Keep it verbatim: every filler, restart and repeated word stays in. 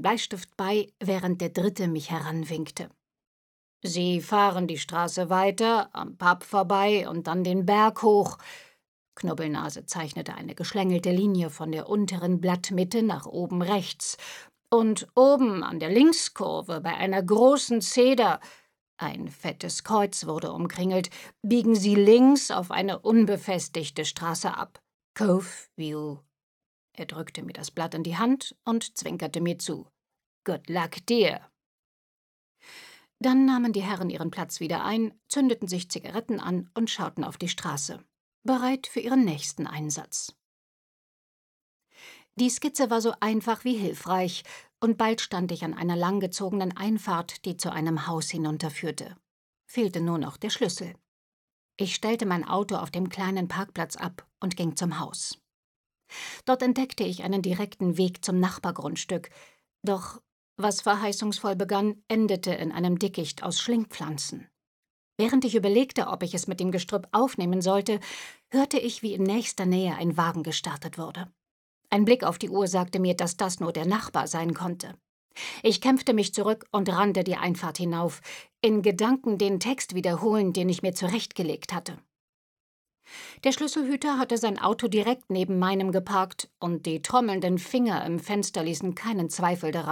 Bleistift bei, während der Dritte mich heranwinkte. »Sie fahren die Straße weiter, am Pub vorbei und dann den Berg hoch.« Knubbelnase zeichnete eine geschlängelte Linie von der unteren Blattmitte nach oben rechts. »Und oben an der Linkskurve bei einer großen Zeder, ein fettes Kreuz wurde umkringelt, biegen Sie links auf eine unbefestigte Straße ab. Cove View.« Er drückte mir das Blatt in die Hand und zwinkerte mir zu. »Good luck dir.« Dann nahmen die Herren ihren Platz wieder ein, zündeten sich Zigaretten an und schauten auf die Straße, bereit für ihren nächsten Einsatz. Die Skizze war so einfach wie hilfreich, und bald stand ich an einer langgezogenen Einfahrt, die zu einem Haus hinunterführte. Fehlte nur noch der Schlüssel. Ich stellte mein Auto auf dem kleinen Parkplatz ab und ging zum Haus. Dort entdeckte ich einen direkten Weg zum Nachbargrundstück, doch was verheißungsvoll begann, endete in einem Dickicht aus Schlingpflanzen. Während ich überlegte, ob ich es mit dem Gestrüpp aufnehmen sollte, hörte ich, wie in nächster Nähe ein Wagen gestartet wurde. Ein Blick auf die Uhr sagte mir, dass das nur der Nachbar sein konnte. Ich kämpfte mich zurück und rannte die Einfahrt hinauf, in Gedanken den Text wiederholend, den ich mir zurechtgelegt hatte. Der Schlüsselhüter hatte sein Auto direkt neben meinem geparkt, und die trommelnden Finger im Fenster ließen keinen Zweifel daran,